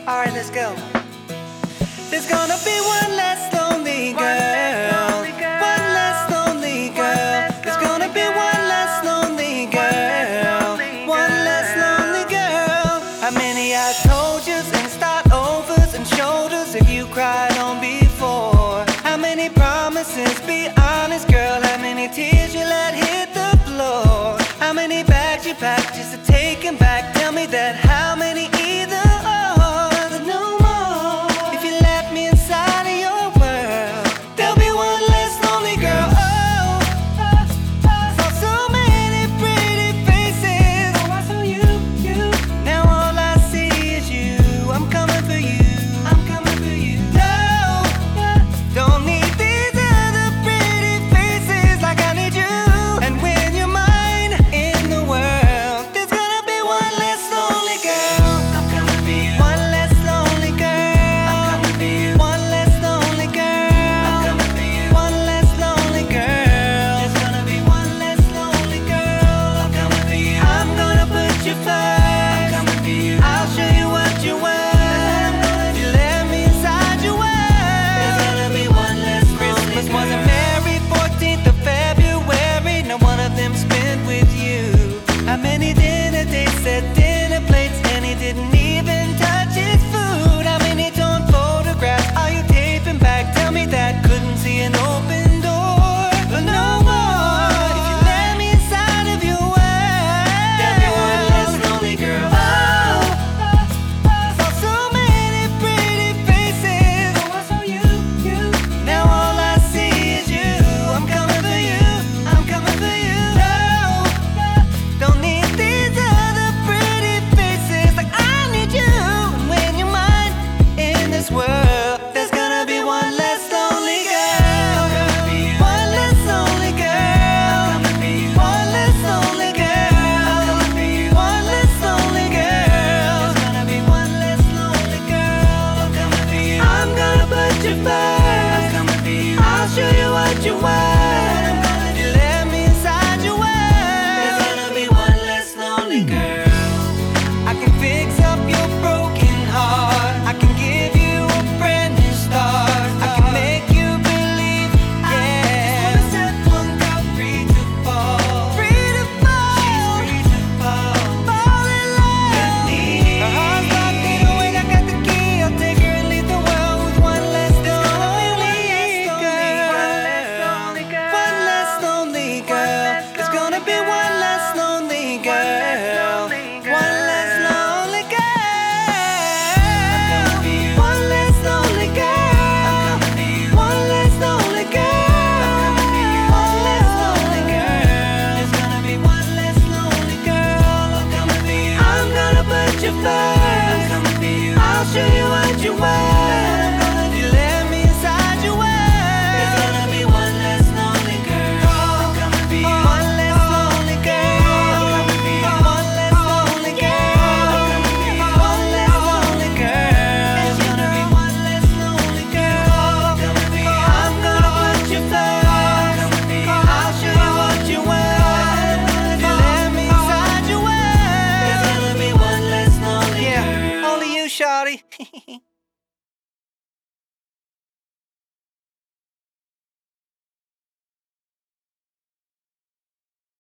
Alright, let's go. There's gonna be one less lonely girl. One less lonely girl. There's gonna be one less lonely girl. One less lonely girl. How many I told yous and start overs and shoulders have you cried on before? How many promises, be honest girl? How many tears you let hit the floor? How many bags you packed just to take 'em back? Tell me that. How many either or? No more. If you let me inside of your world, there'll be one less lonely girl. Oh, saw so many pretty faces. Oh, I saw you. Now all I see is you. I'm coming for you. I'm coming for you. No, don't need these other pretty faces like I need you. And when you're mine in the world, there's gonna be one less lonely girl. I'm coming for you. One less lonely girl. I'm coming for you. One less lonely girl. I'm coming for you. One less lonely girl. There's gonna be one less lonely girl. I'm coming for you. I'm gonna put you first. I'm coming for you. I'll show you what you want. You let me inside your world. There's gonna be one less lonely girl. Christmas wasn't merry, 14th of February. Not one of them spent with you. How many dinner dates, set dinner plates, and he didn't even touch his food? How many torn photographs are you taping back? Tell me that. Couldn't see an open door. But no more. If you let me inside of your world, there'll be one less lonely girl. Oh, saw so many pretty faces. Oh, I saw you. Now all I see is you. I'm coming for you. I'm coming for you. No, don't need these other pretty faces like I need you. And when you're mine in this world, there's gonna be one less lonely girl. One less lonely girl. One less lonely girl. One less lonely girl. There's gonna be one less lonely girl. I'm coming for you. I'm gonna put you first. I'm coming for you. I'll show you what you want. You let me inside your world. There's gonna be one less lonely girl. I can fix up your broken heart. I can give you a brand new start. I can make you believe, yeah. Just wanna set one girl free to fall. Free to fall. She's free to fall. Fall in love with me. Her heart's locked in away. I got the key. I'll take her and leave the world with one less lonely girl. One less lonely girl. There's gonna be one less lonely girl. One less lonely girl. One less lonely girl. One less lonely girl. One less lonely girl. There's gonna be one less lonely girl. I'm coming for you. I'm gonna put you first. I'm coming for you. I'll show you what you want. You let me inside your world. There's gonna be one less lonely girl. I'm coming for you. One less lonely girl. I'm coming for you. One less lonely girl. I'm coming for you. One less lonely girl. There's gonna be one less lonely girl. I'm coming for you. I'm gonna put you first. I'm coming for you. I'll show you what you want. You let me inside your world. There's gonna be one less lonely girl. Yeah, only you, shawty.